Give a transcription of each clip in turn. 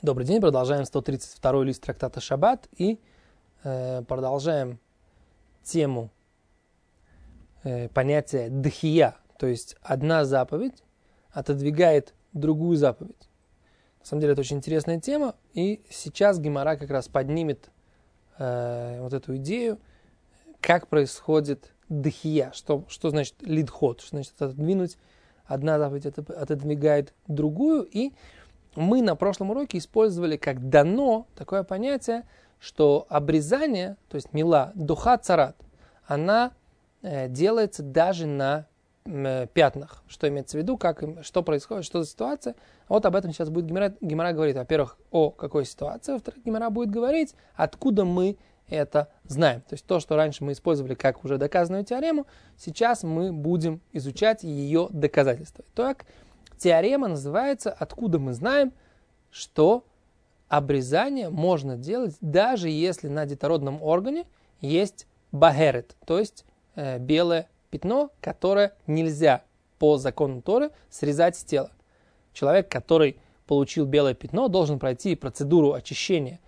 Добрый день, продолжаем 132-й лист трактата Шаббат и продолжаем тему понятия дхия, то есть одна заповедь отодвигает другую заповедь. На самом деле это очень интересная тема, и сейчас Гемара как раз поднимет вот эту идею, как происходит дхия, что значит лидхот, что значит отодвинуть, одна заповедь отодвигает другую, и мы на прошлом уроке использовали как дано такое понятие, что обрезание, то есть мила, духа царат, она делается даже на пятнах. Что имеется в виду, что происходит, что за ситуация. Вот об этом сейчас будет Гемара говорить. Во-первых, о какой ситуации, во-вторых, Гемара будет говорить, откуда мы это знаем. То есть то, что раньше мы использовали как уже доказанную теорему, сейчас мы будем изучать ее доказательства. Так, теорема называется «Откуда мы знаем, что обрезание можно делать, даже если на детородном органе есть багерет», то есть белое пятно, которое нельзя по закону Торы срезать с тела. Человек, который получил белое пятно, должен пройти процедуру очищения,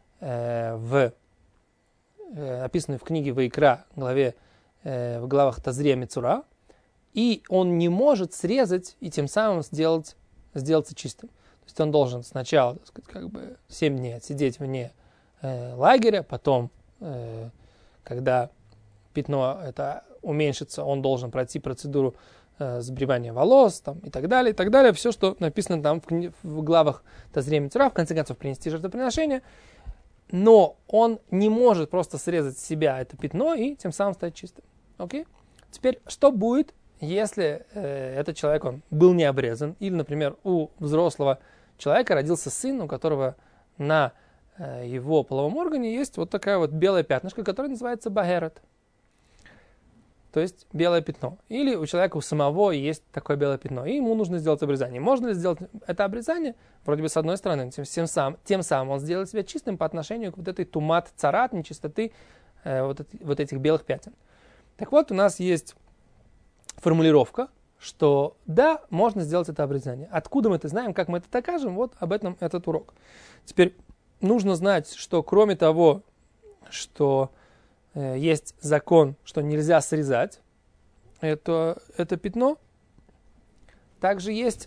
описанную в книге Ваикра, в главах Тазрия Мицура, и он не может срезать и тем самым сделаться чистым. То есть он должен сначала, 7 дней отсидеть вне лагеря, потом, когда пятно это уменьшится, он должен пройти процедуру сбривания волос и так далее, и так далее. Все, что написано там в главах Тазрия Мицура, в конце концов принести жертвоприношение. Но он не может просто срезать с себя это пятно и тем самым стать чистым. Окей? Теперь, что будет, если этот человек он был не обрезан, или, например, у взрослого человека родился сын, у которого на его половом органе есть вот такая вот белая пятнышко, которое называется багерет, то есть белое пятно. Или у человека у самого есть такое белое пятно, и ему нужно сделать обрезание. Можно ли сделать это обрезание? Вроде бы с одной стороны, тем самым он сделает себя чистым по отношению к вот этой тумат царат, нечистоты вот этих белых пятен. Так вот, у нас есть формулировка, что да, можно сделать это обрезание. Откуда мы это знаем, как мы это докажем, вот об этом этот урок. Теперь нужно знать, что кроме того, что есть закон, что нельзя срезать это пятно, также есть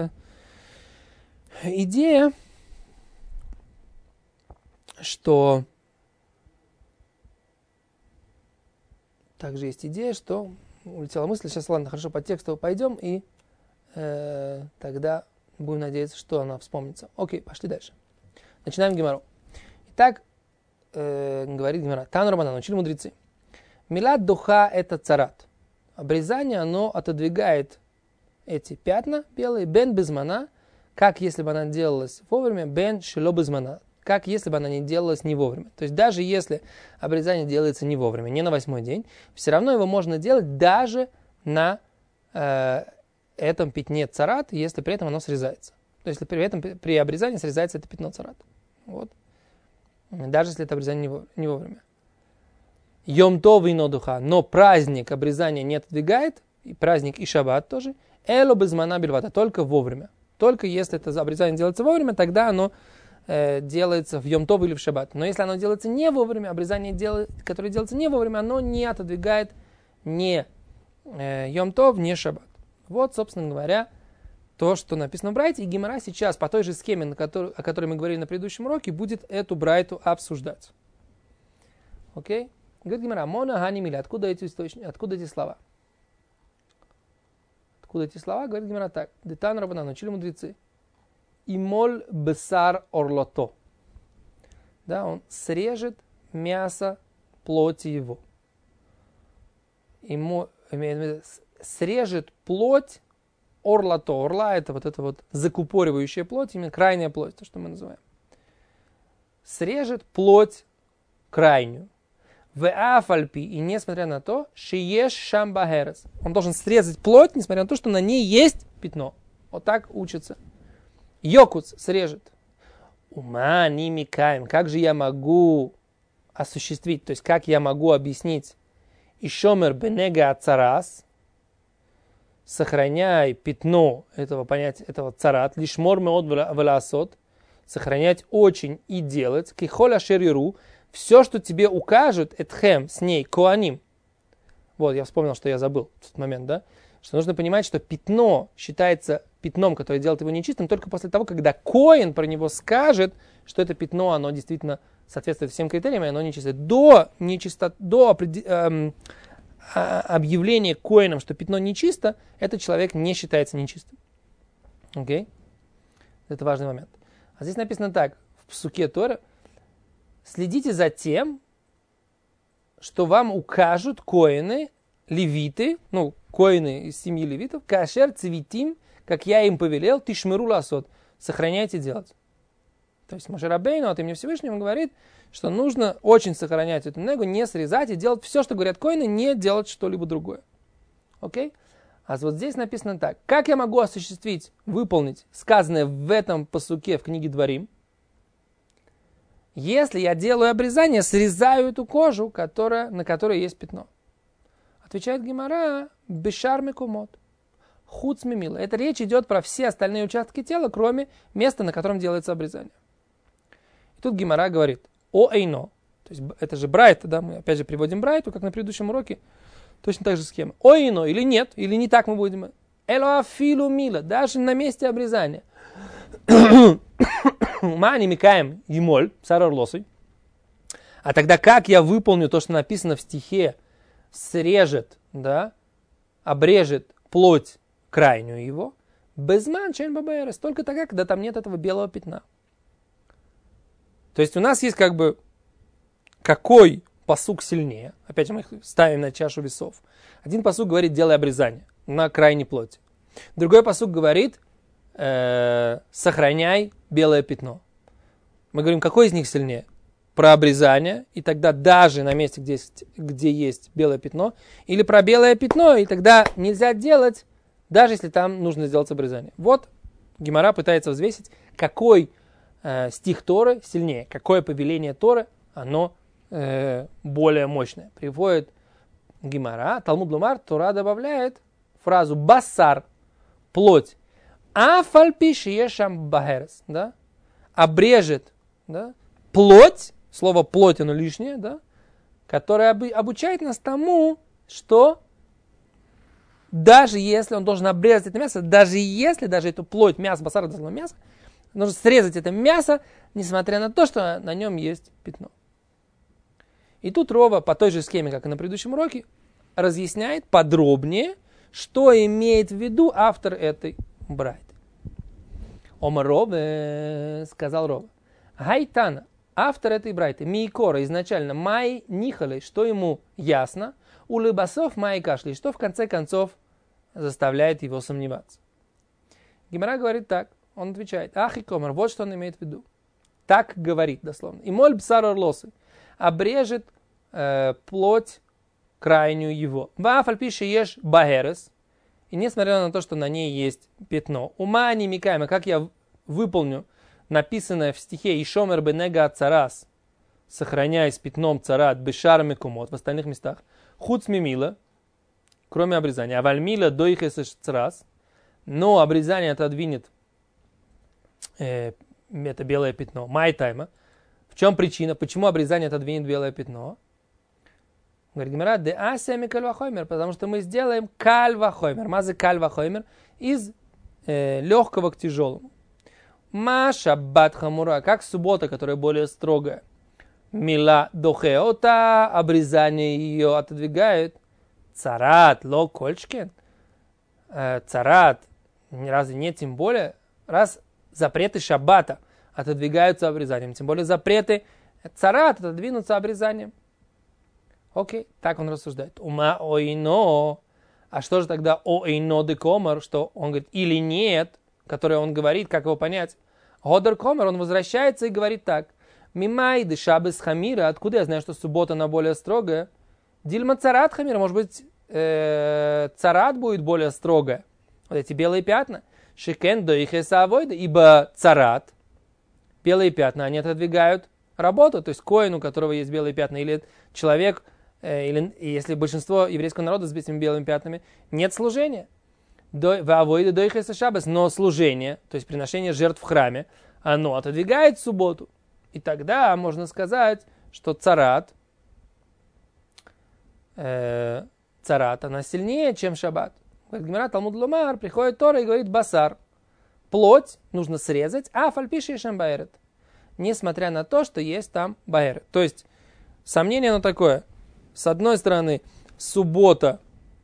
идея, что улетела мысль, сейчас, ладно, хорошо, по тексту пойдем, и тогда будем надеяться, что она вспомнится. Окей, пошли дальше. Начинаем Гемару. Итак, говорит Гемара, Тан Рабанан, учили мудрецы. Милат духа это царат. Обрезание, оно отодвигает эти пятна белые, бен безмана, как если бы она делалась вовремя, бен шило безмана, как если бы она не делалась не вовремя. То есть даже если обрезание делается не вовремя, не на 8-й день, все равно его можно делать даже на этом пятне царат, если при этом оно срезается. То есть при обрезании срезается это пятно царат. Вот. Даже если это обрезание не вовремя. Йом тов и духа, но праздник обрезания не отодвигает, и праздник и шаббат тоже, эло безмана бельвата, только вовремя. Только если это обрезание делается вовремя, тогда оно делается в Йом тов или в шаббат. Но если оно делается не вовремя, обрезание, которое делается не вовремя, оно не отодвигает ни Йом тов, ни шаббат. Вот, собственно говоря, то, что написано в Брайте, и Гемара сейчас по той же схеме, о которой мы говорили на предыдущем уроке, будет эту Брайту обсуждать. Окей? Говорит Гемара, мона хани мили, откуда эти слова? Откуда эти слова? Говорит Гемара так. Детан Рабанан, учили мудрецы. Имоль бесар орлото. Да, он срежет мясо плоти его. Срежет плоть орлато. Орла это вот эта вот закупоривающая плоть, именно крайняя плоть, то, что мы называем. Срежет плоть крайнюю. В афальпи, и несмотря на то, шиеш шамбахерес. Он должен срезать плоть, несмотря на то, что на ней есть пятно. Вот так учится. Йокуц срежет. Ума нимикаем. Как же я могу осуществить, то есть как я могу объяснить ишомер бенега ацарас, сохраняй пятно этого понятия, этого царат, лишь мор меод веласот, сохранять очень и делать, кихоля шериру, все, что тебе укажут, этхем, с ней, коаним. Вот, я вспомнил, что я забыл в тот момент, да? Что нужно понимать, что пятно считается пятном, которое делает его нечистым, только после того, когда коэн про него скажет, что это пятно, оно действительно соответствует всем критериям, и оно нечистое. До объявления коэном, что пятно нечисто, этот человек не считается нечистым. Окей? Это важный момент. А здесь написано так, в псуке Торы: следите за тем, что вам укажут коэны, левиты, коэны из семьи левитов, кашер цивитим, как я им повелел, тишмеру ласот, сохраняйте делать. То есть Моше Рабейну от имени Всевышнего говорит, что нужно очень сохранять эту негу, не срезать и делать все, что говорят коэны, не делать что-либо другое. Окей? А вот здесь написано так. Как я могу осуществить, выполнить сказанное в этом пасуке в книге Дворим? Если я делаю обрезание, срезаю эту кожу, на которой есть пятно. Отвечает Гемара: бешар мекумот, хуц мимила. Это речь идет про все остальные участки тела, кроме места, на котором делается обрезание. И тут Гемара говорит: о эйно. То есть это же брайта, да, мы опять же приводим брайту, как на предыдущем уроке. Точно так же схема. О эйно, или нет, или не так мы будем. Эло афилу мила, даже на месте обрезания. Мани микаем емоль, сарар лосой. А тогда как я выполню то, что написано в стихе: срежет, да, обрежет плоть крайнюю его, безман чен бабэрес, только тогда, когда там нет этого белого пятна. То есть у нас есть какой пасук сильнее. Опять мы их ставим на чашу весов. Один пасук говорит: делай обрезание на крайней плоти. Другой пасук говорит: сохраняй белое пятно. Мы говорим, какой из них сильнее? Про обрезание, и тогда даже на месте, где есть белое пятно, или про белое пятно, и тогда нельзя делать, даже если там нужно сделать обрезание. Вот Гемара пытается взвесить, какой стих Торы сильнее, какое повеление Торы, оно более мощное. Приводит Гемара, Талмуд Лумар, Тора добавляет фразу басар, плоть, афальпиши ешам бахерес, да, обрежет, да, плоть, слово плоть, оно лишнее, да, которое обучает нас тому, что даже если он должен обрезать это мясо, даже эту плоть, мясо, басар, это мясо, нужно срезать это мясо, несмотря на то, что на нем есть пятно. И тут Рова, по той же схеме, как и на предыдущем уроке, разъясняет подробнее, что имеет в виду автор этой брайты. Омар Рове, сказал Рова, Гайтана, автор этой брайты, Миикора, изначально Май Нихалей, что ему ясно, у Лыбасов Май Кашли, что в конце концов заставляет его сомневаться. Гемара говорит так, он отвечает: Ахи Комар, вот что он имеет в виду. Так говорит дословно. И моль бсар орлосы, обрежет плоть крайнюю его. Вафаль пишет ешь багерес, и несмотря на то, что на ней есть пятно, ума не микаема, как я выполню написанное в стихе «Ишомер бенега царас», сохраняясь пятном царат, бешар мекумот, в остальных местах, хуц мимила, кроме обрезания, а вальмила доихесеш царас, но обрезание отодвинет это белое пятно, майтайма. В чем причина? Почему обрезание отодвинет белое пятно? Говорит Гемара, де асями кальвахоймер, потому что мы сделаем кальвахоймер, мазы кальвахоймер, из легкого к тяжелому. Маша батхамура, как суббота, которая более строгая. Мила дохеота, обрезание ее отодвигает. Царат, ло кольчкен. Царат, разве нет, тем более, раз запреты шаббата отодвигаются обрезанием, тем более запреты царат отодвинутся обрезанием. Окей, так он рассуждает. Ума ойно. А что же тогда ойно де комар, что он говорит или нет, которое он говорит, как его понять? Годер комар, он возвращается и говорит так. Мимай де шабес хамира, откуда я знаю, что суббота она более строгая? Дильма царат хамира, может быть, царат будет более строгая. Вот эти белые пятна. Шекен до их эсавойда, ибо царат, белые пятна, они отодвигают работу, то есть коин, у которого есть белые пятна, или человек, или если большинство еврейского народа с этими белыми пятнами, нет служения. Но служение, то есть приношение жертв в храме, оно отодвигает субботу. И тогда можно сказать, что царат, она сильнее, чем шаббат. Гемара Талмуд Ломар, приходит Тора и говорит басар. Плоть нужно срезать, а фальпиши и шамбаэрет. Несмотря на то, что есть там баэрет. То есть, сомнение оно такое. С одной стороны, суббота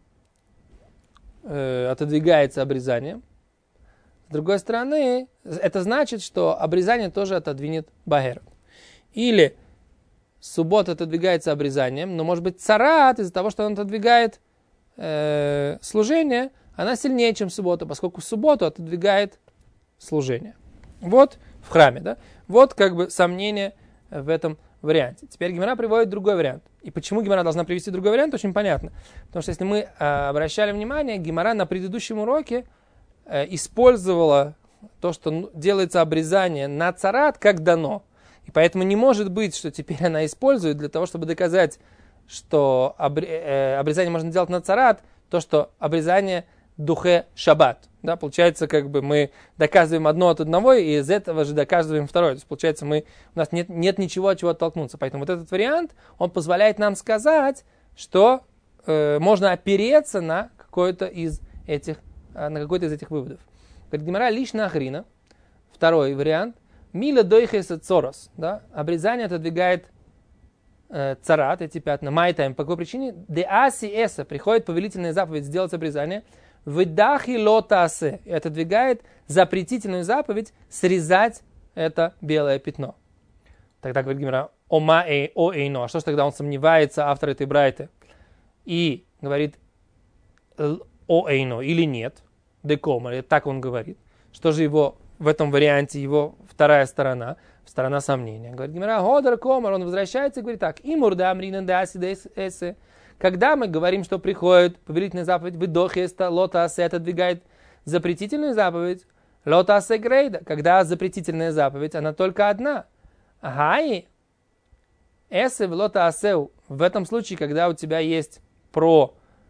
отодвигается обрезанием. С другой стороны, это значит, что обрезание тоже отодвинет баэрет. Или суббота отодвигается обрезанием, но может быть царат из-за того, что он отодвигает служение, она сильнее, чем суббота, поскольку субботу отодвигает служение. Вот в храме, да? Вот как бы сомнение в этом варианте. Теперь Гемара приводит другой вариант. И почему Гемара должна привести другой вариант, очень понятно. Потому что если мы обращали внимание, Гемара на предыдущем уроке использовала то, что делается обрезание на царат, как дано. И поэтому не может быть, что теперь она использует для того, чтобы доказать, что обрезание можно делать на царат, то, что обрезание духе шаббат. Да, получается, как бы мы доказываем одно от одного, и из этого же доказываем второе. То есть, получается, у нас нет ничего, от чего оттолкнуться. Поэтому вот этот вариант, он позволяет нам сказать, что можно опереться на какой-то из этих выводов. Говорит Гемара лишна ахрина. Второй вариант. Мила дойхеса цорос. Да? Обрезание отодвигает царат, эти пятна. Майтайм. По какой причине? Де аси эса. Приходит повелительная заповедь сделать обрезание. Выдахи лотасе. И отодвигает запретительную заповедь срезать это белое пятно. Тогда говорит Гемара ома эй о эйно. А что ж тогда он сомневается, автор этой брайты? И говорит о эйно или нет. Декомар. Так он говорит. Что же его в этом варианте, его вторая сторона сомнения. Говорит Гемара годер комар. Он возвращается и говорит так. Имурда амрина даси эсе. Когда мы говорим, что приходит повелительная заповедь, выдохеста, лотасе, отодвигает запретительную заповедь, лотасе грейда, когда запретительная заповедь, она только одна. Агай, эсе в лотасеу, в этом случае, когда у тебя есть про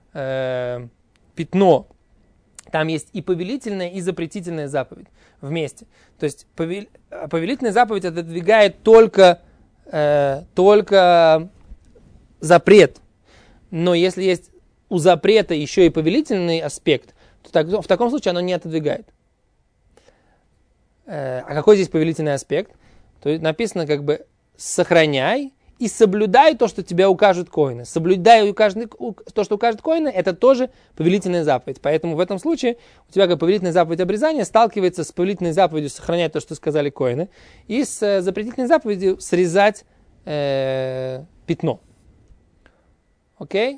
пятно, там есть и повелительная, и запретительная заповедь вместе. То есть повелительная заповедь отодвигает только запрет. Но если есть у запрета еще и повелительный аспект, то в таком случае оно не отодвигает. А какой здесь повелительный аспект? То есть написано как бы «сохраняй и соблюдай то, что тебя укажут коины». Соблюдай то, что укажет коины, это тоже повелительная заповедь. Поэтому в этом случае у тебя как повелительная заповедь обрезания сталкивается с повелительной заповедью сохранять то, что сказали коины, и с запретительной заповедью срезать пятно. Окей?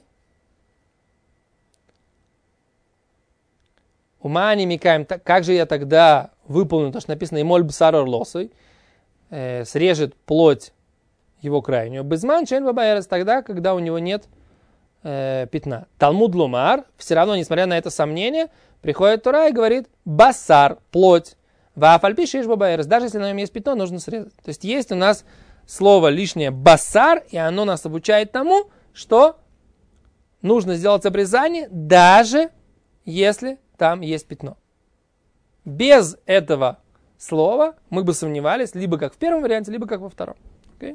Умани микаем, как же я тогда выполню то, что написано «Имоль бсарор лосой», срежет плоть его крайнюю. Безман чен бабаэрес, тогда, когда у него нет пятна. Талмуд лумар, все равно, несмотря на это сомнение, приходит Тора и говорит «басар», плоть. Вафальпи шиш бабаэрес, даже если на нем есть пятно, нужно срезать. То есть у нас слово лишнее «басар», и оно нас обучает тому, что нужно сделать обрезание, даже если там есть пятно. Без этого слова мы бы сомневались, либо как в первом варианте, либо как во втором. Okay?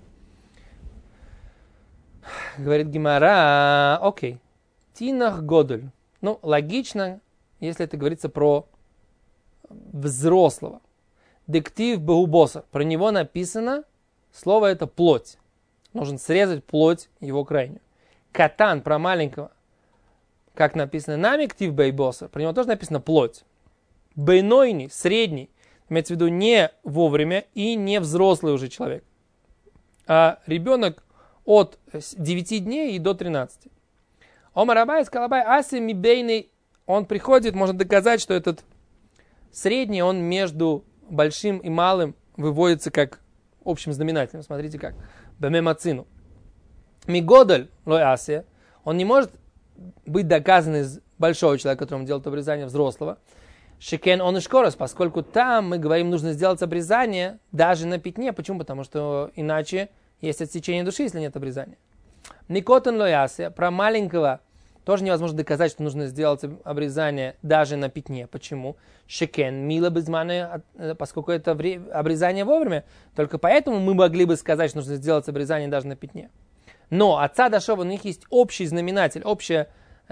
Говорит Гемара, окей. Тинах годоль. Ну, логично, если это говорится про взрослого. Дектив беубоса. Про него написано, слово это плоть. Нужно срезать плоть его крайнюю. Катан, про маленького, как написано нами, ктив бейбоса, про него тоже написано плоть. Бейнойни, средний, имеется в виду не вовремя и не взрослый уже человек, а ребенок от 9 дней и до 13. Омар Абай, Скалабай, Аси Мибейный, он приходит, можно доказать, что этот средний, он между большим и малым выводится как общим знаменателем. Смотрите как. Бемемацину. Мигодаль лоясия, он не может быть доказан из большого человека, которому делает обрезание взрослого. Шекен он и шкорос, поскольку там мы говорим, нужно сделать обрезание даже на пятне. Почему? Потому что иначе есть отсечение души, если нет обрезания. Никотен лоясия, про маленького Тоже невозможно доказать, что нужно сделать обрезание даже на пятне. Почему? Шекен, мила безманы, поскольку это обрезание вовремя. Только поэтому мы могли бы сказать, что нужно сделать обрезание даже на пятне. Но отца Дашова, у них есть общий знаменатель, общий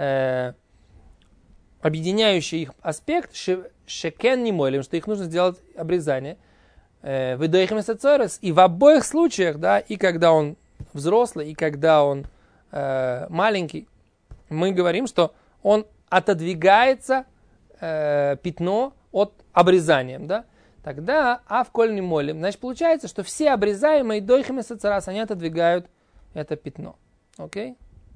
объединяющий их аспект, шекен не молим, что их нужно сделать обрезание. И в обоих случаях, да, и когда он взрослый, и когда он маленький, мы говорим, что он отодвигается пятно от обрезания, да? Тогда авколь не молим. Значит, получается, что все обрезаемые дойхами сацарас, они отодвигают это пятно. Окей?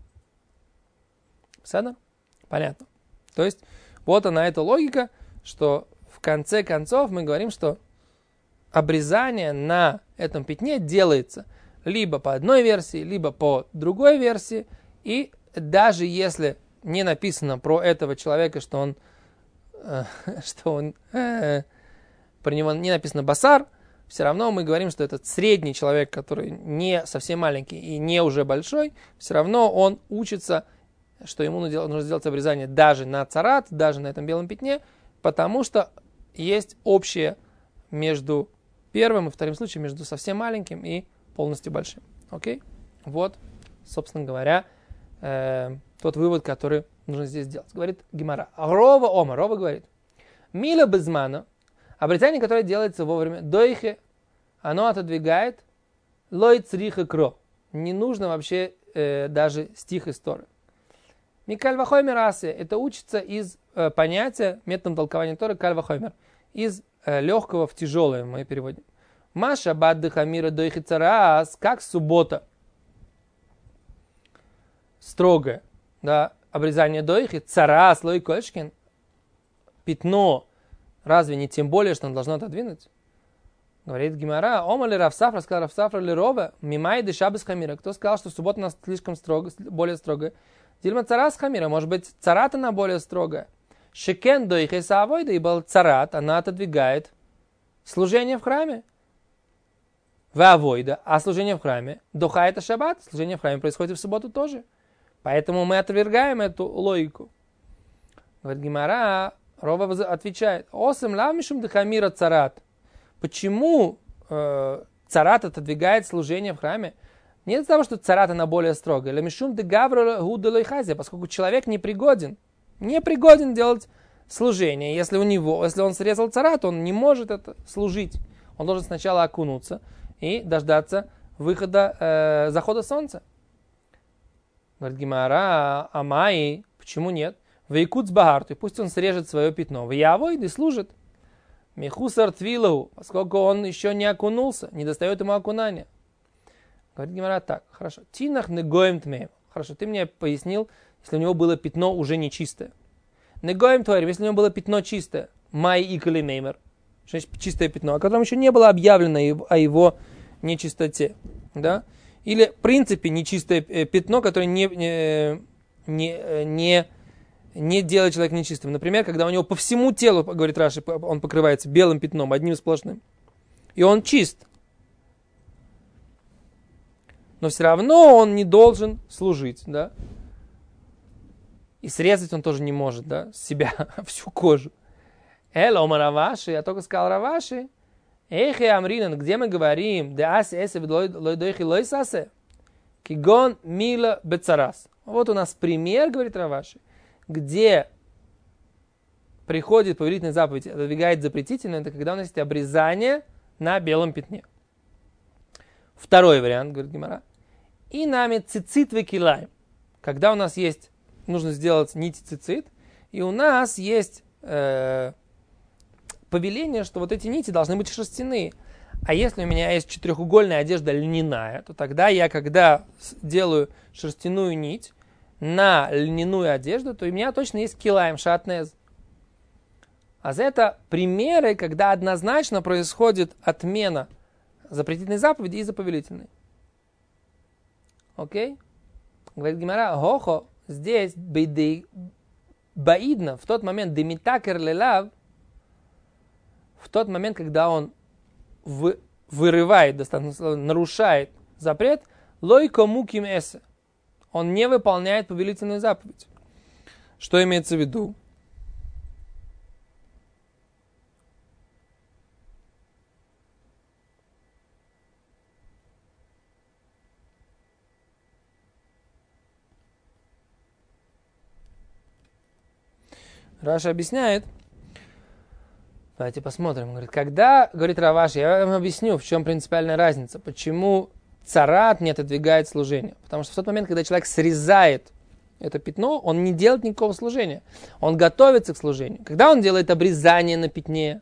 Сада? Понятно. То есть, вот она эта логика, что в конце концов мы говорим, что обрезание на этом пятне делается либо по одной версии, либо по другой версии, и даже если не написано про этого человека, что он про него не написано басар, все равно мы говорим, что этот средний человек, который не совсем маленький и не уже большой, все равно он учится, что ему нужно сделать обрезание даже на царат, даже на этом белом пятне, потому что есть общее между первым и вторым случаем, между совсем маленьким и полностью большим. Окей? Вот, собственно говоря, тот вывод, который нужно здесь сделать. Говорит Гемара. Рова говорит. Мила безмана, обрезание, которое делается вовремя, дойхе, оно отодвигает лой цриха кро. Не нужно вообще даже стих из Торы. Микаль вахоймер асе, это учится из понятия, методом толкования Торы, каль вахоймер, из легкого в тяжелое, мы переводим. Маша бадды хамира дойхи царас, как суббота. Строгое, да, обрезание дойхи, царас, лой кольшкин, пятно, разве не тем более, что он должно отодвинуть? Говорит Гемара, омали Равсафра, сказал Равсафра лирова, мимай дешабес хамира. Кто сказал, что суббота у нас слишком строго, более строгая? Дильма царас хамира, может быть, царат она более строгая. Шекен дойхи савойда, ибо царат, она отодвигает служение в храме. Вавойда, а служение в храме, духа это шаббат, служение в храме происходит и в субботу тоже. Поэтому мы отвергаем эту логику. Говорит Гемара, Рова отвечает, осем лавмишум дхамира царат. Почему царат отодвигает служение в храме? Не из-за того, что царат она более строгая. Лемишум дегавра гуделойхазия, поскольку человек непригоден делать служение. Если он срезал царат, он не может это служить. Он должен сначала окунуться и дождаться захода солнца. Говорит Гемара, амай, почему нет? Вейкут с багарту, пусть он срежет свое пятно. В явойд и служит. Михусар твилау, поскольку он еще не окунулся, не достает ему окунания. Говорит Гемара так, хорошо. Тинах негоем тмеем. Хорошо, ты мне пояснил, если у него было пятно уже нечистое. Негоем творим, если у него было пятно чистое. Май икали меймер. Значит, чистое пятно, о котором еще не было объявлено о его нечистоте. Да? Или, в принципе, нечистое пятно, которое не делает человека нечистым. Например, когда у него по всему телу, говорит Раши, он покрывается белым пятном, одним сплошным. И он чист. Но все равно он не должен служить. Да? И срезать он тоже не может, да, с себя всю кожу. Элома Раваши, я только сказал Раваши. Эхе Амринан, где мы говорим, да аси эсе лойдойхи лойсасе, кигон мила бецарас. Вот у нас пример, говорит Раваши, где приходит повелительная заповедь, отодвигает запретительное, это когда у нас есть обрезание на белом пятне. Второй вариант, говорит Гемара. И нами цицит векилаем. Когда у нас есть, нужно сделать нити цицит, и у нас есть повеление, что вот эти нити должны быть шерстяные. А если у меня есть четырехугольная одежда льняная, то тогда я, когда делаю шерстяную нить на льняную одежду, то у меня точно есть килаем, шатнез. А за это примеры, когда однозначно происходит отмена запретительной заповеди из-за повелительной. Окей? Говорит Гемара, хохо, здесь баидно, в тот момент, демитакер лелав, в тот момент, когда он вырывает, нарушает запрет, лойко муким эсе, он не выполняет повелительную заповедь. Что имеется в виду? Раша объясняет. Давайте посмотрим. Он говорит, когда, говорит Раваши, я вам объясню, в чем принципиальная разница. Почему царат не отодвигает служение. Потому что в тот момент, когда человек срезает это пятно, он не делает никакого служения. Он готовится к служению. Когда он делает обрезание на пятне,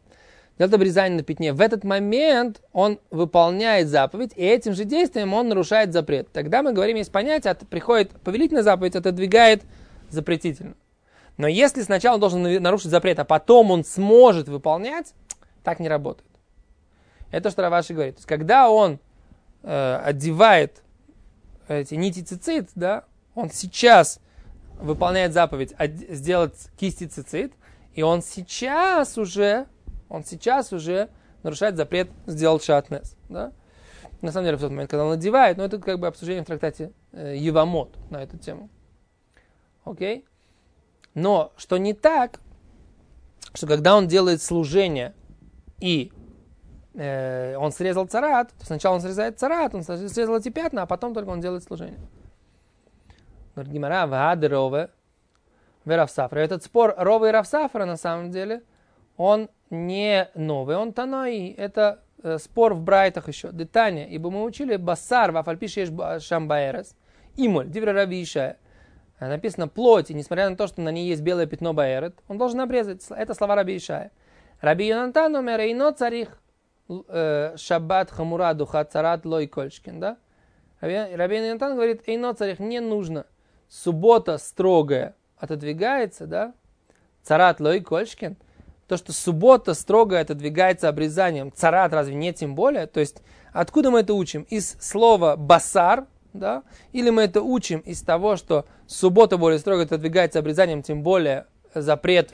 в этот момент он выполняет заповедь, и этим же действием он нарушает запрет. Тогда мы говорим, есть понятие, приходит повелительная заповедь, отодвигает запретительную. Но если сначала он должен нарушить запрет, а потом он сможет выполнять, так не работает. Это что Раваши говорит. То есть, когда он одевает эти нити цицит, да, он сейчас выполняет заповедь сделать кисти цицит, и он сейчас уже нарушает запрет сделать шатнес. Да? На самом деле, в тот момент, когда он одевает, но это как бы обсуждение в трактате Евамот на эту тему. Окей? Но что не так, что когда он делает служение и он срезал царат, то сначала он срезает царат, он срезал эти пятна, а потом только он делает служение. Говорит Гемара, ваады рове, Равсафра. Этот спор Ровы и Равсафра на самом деле, он не новый, он таной. Это спор в Брайтах еще. Детание, ибо мы учили басар, вафальпиш еш шамбаэрес, имоль, дивра раби Ишая. Написано плоть, и несмотря на то, что на ней есть белое пятно баэрет, он должен обрезать. Это слова раби Ишая. Раби Йонатан омер эйно царих шаббат хамура духа царат лой кольшкин. Да? Раби Йонатан говорит, эйно царих, не нужно. Суббота строгая отодвигается, да? Царат лой кольшкин. То, что суббота строгая отодвигается обрезанием, царат разве не тем более? То есть, откуда мы это учим? Из слова басар, да? Или мы это учим из того, что суббота более строго отодвигается обрезанием, тем более запрет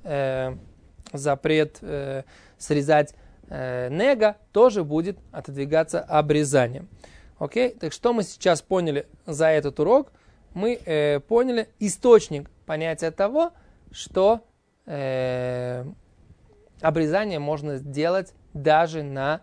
срезать нега тоже будет отодвигаться обрезанием. Окей? Так что мы сейчас поняли за этот урок? Мы поняли источник понятия того, что обрезание можно сделать даже на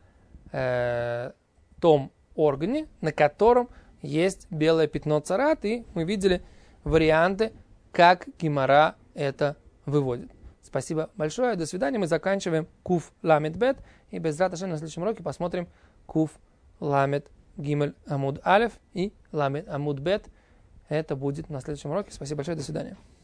том органе, на котором есть белое пятно царат, и мы видели варианты, как Гемара это выводит. Спасибо большое, до свидания. Мы заканчиваем Куф Ламед Бет, и без раташи на следующем уроке посмотрим Куф Ламед Гимель Амуд Алеф и Ламед Амуд Бет. Это будет на следующем уроке. Спасибо большое, до свидания.